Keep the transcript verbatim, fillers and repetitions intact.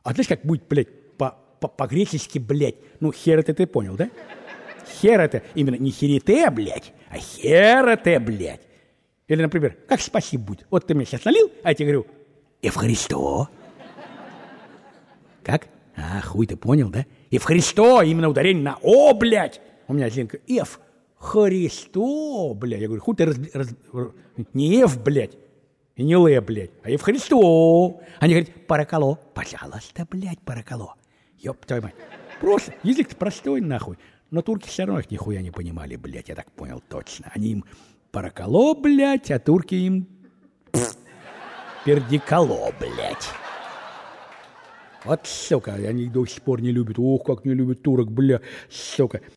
А знаешь, как будет, блядь, по-гречески, блядь? Ну, хер это ты понял, да? Хер это именно не херите, блядь, а хер это, блядь. Или, например, как спасибо будет? Вот ты мне сейчас налил, а я тебе говорю, Евхаристо. Как? А, хуй, ты понял, да? Евхаристо, именно ударение на О, блядь. У меня Зинка, Ев, Христо, блядь. Я говорю, хуй ты раз, раз, не Ев, блядь, и не Ле, блядь, а Евхаристо. Они говорят, паракало, пожалуйста, блядь, паракало. Ёб твою мать. Просто, язык-то простой, нахуй. Но турки все равно их нихуя не понимали, блядь, я так понял точно. Они им паракало, блядь, а турки им пердикало, блядь. Вот, сука, они до сих пор не любят. Ох, как не любят турок, бля, сука.